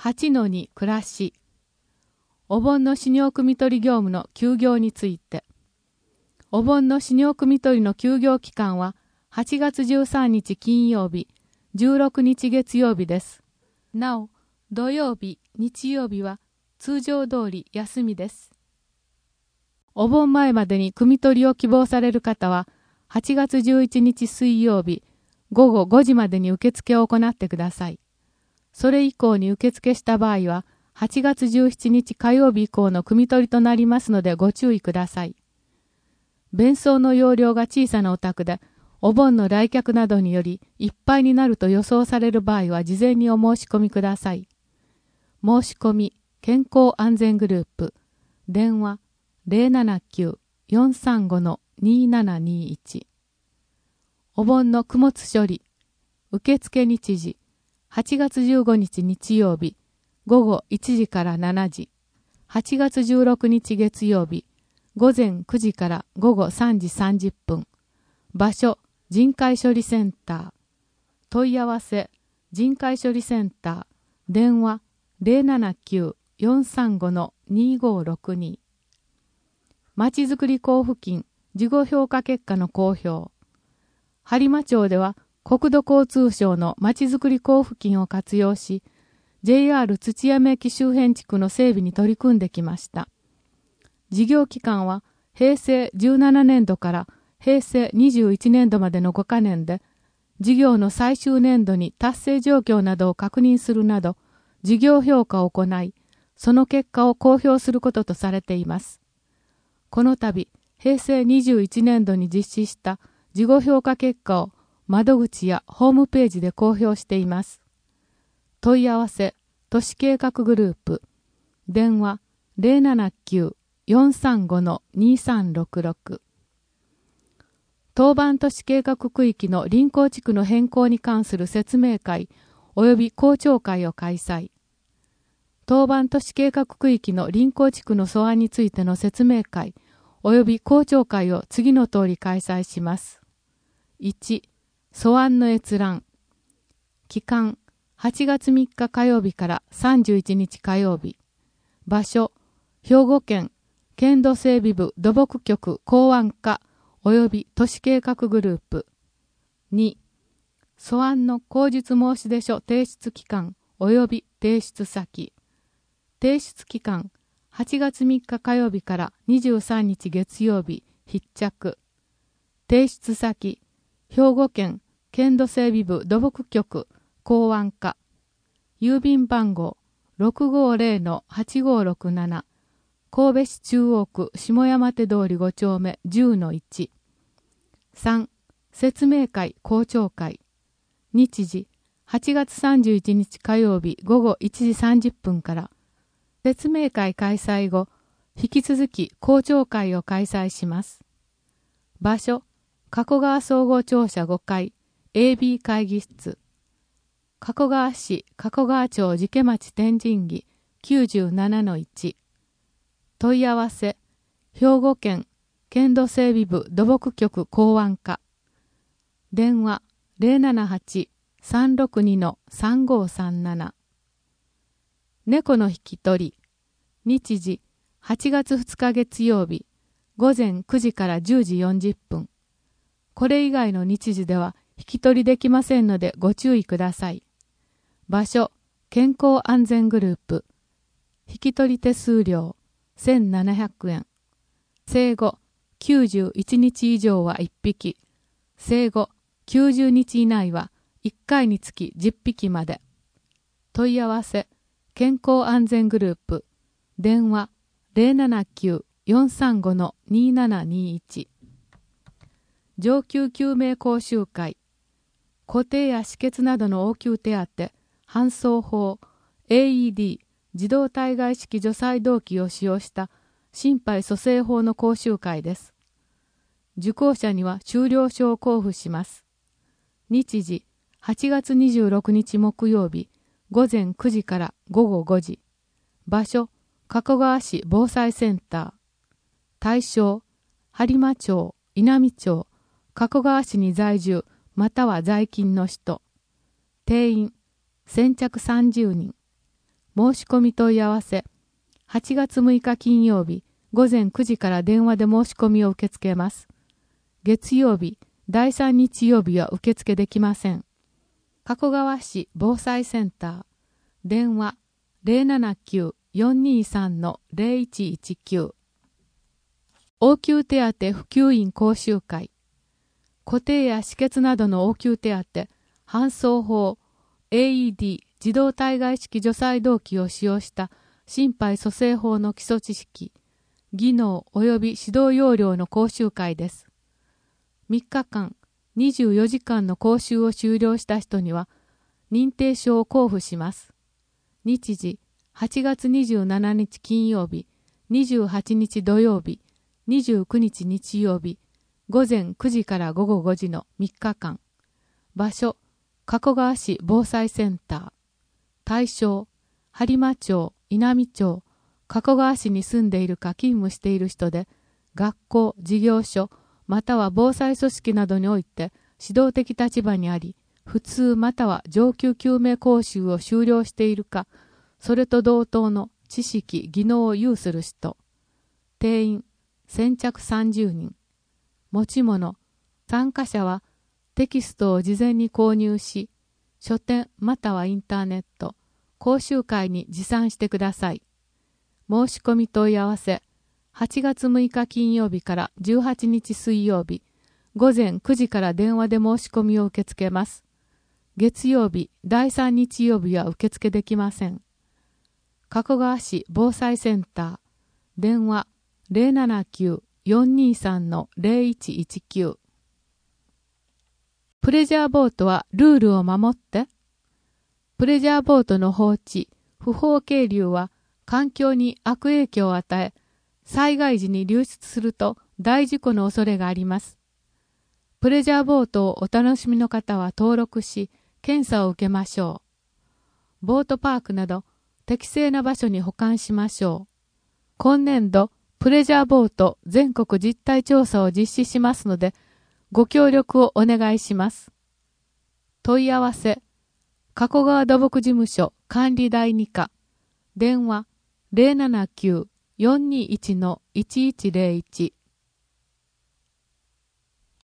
8-2暮らし。お盆の飼料汲み取り業務の休業について。お盆の飼料汲み取りの休業期間は8月13日金曜日、16日月曜日です。なお、土曜日、日曜日は通常通り休みです。お盆前までに汲み取りを希望される方は、8月11日水曜日、午後5時までに受付を行ってください。それ以降に受付した場合は、8月17日火曜日以降の汲み取りとなりますのでご注意ください。弁装の容量が小さなお宅で、お盆の来客などによりいっぱいになると予想される場合は事前にお申し込みください。申し込み、健康安全グループ、電話079-435-2721。お盆の供物処理、受付日時、8月15日日曜日、午後1時から7時、8月16日月曜日、午前9時から午後3時30分、場所、人海処理センター、問い合わせ、人海処理センター、電話079-435-2562。まちづくり交付金、事後評価結果の公表。播磨町では国土交通省のまちづくり交付金を活用し、JR 土山駅周辺地区の整備に取り組んできました。事業期間は平成17年度から平成21年度までの5カ年で、事業の最終年度に達成状況などを確認するなど、事業評価を行い、その結果を公表することとされています。この度、平成21年度に実施した事後評価結果を窓口やホームページで公表しています。問い合わせ、都市計画グループ、電話079-435-2366。当番都市計画区域の臨港地区の変更に関する説明会及び公聴会を開催。当番都市計画区域の臨港地区の素案についての説明会及び公聴会を次の通り開催します。1、素案の閲覧。期間、8月3日火曜日から31日火曜日。場所、兵庫県、県土整備部土木局港湾課及び都市計画グループ。2、素案の口述申出書提出期間及び提出先。提出期間、8月3日火曜日から23日月曜日必着。提出先、兵庫県県土整備部土木局港湾課。郵便番号 650-8567 神戸市中央区下山手通り5丁目 10-1。3、説明会公聴会。日時、8月31日火曜日午後1時30分から。説明会開催後、引き続き公聴会を開催します。場所、加古川総合庁舎5階 AB 会議室。加古川市加古川町寺家町天神木 97-1。問い合わせ、兵庫県県土整備部土木局港湾課。電話078-362-3537。猫の引き取り。日時、8月2日月曜日、午前9時から10時40分。これ以外の日時では引き取りできませんのでご注意ください。場所、健康安全グループ。引き取り手数料、1700円。生後、91日以上は1匹。生後、90日以内は1回につき10匹まで。問い合わせ、健康安全グループ。電話079-435-2721。上級救命講習会。固定や止血などの応急手当、搬送法、AED、自動体外式除細動器を使用した心肺蘇生法の講習会です。受講者には修了証を交付します。日時、8月26日木曜日、午前9時から午後5時。場所、加古川市防災センター。対象、播磨町、稲美町、加古川市に在住、または在勤の人。定員、先着30人。 申し込み問い合わせ。8月6日金曜日、午前9時から電話で申し込みを受け付けます。月曜日、第3日曜日は受付できません。加古川市防災センター。電話 079-423-0119。応急手当普及員講習会。固定や止血などの応急手当、搬送法、AED 自動体外式除細動器を使用した心肺蘇生法の基礎知識、技能及び指導要領の講習会です。3日間、24時間の講習を修了した人には、認定証を交付します。日時、8月27日金曜日、28日土曜日、29日日曜日、午前9時から午後5時の3日間。場所、加古川市防災センター。対象、播磨町、稲美町、加古川市に住んでいるか勤務している人で、学校、事業所、または防災組織などにおいて指導的立場にあり、普通または上級救命講習を修了しているか、それと同等の知識、技能を有する人。定員、先着30人。持ち物、参加者はテキストを事前に購入し、書店またはインターネット、講習会に持参してください。申し込み問い合わせ、8月6日金曜日から18日水曜日、午前9時から電話で申し込みを受け付けます。月曜日、第3日曜日は受付できません。加古川市防災センター、電話 079-423-0119。プレジャーボートはルールを守って。プレジャーボートの放置、不法係留は環境に悪影響を与え、災害時に流出すると大事故の恐れがあります。プレジャーボートをお楽しみの方は登録し、検査を受けましょう。ボートパークなど適正な場所に保管しましょう。今年度、プレジャーボート全国実態調査を実施しますので、ご協力をお願いします。問い合わせ、加古川土木事務所管理第2課、電話 079-421-1101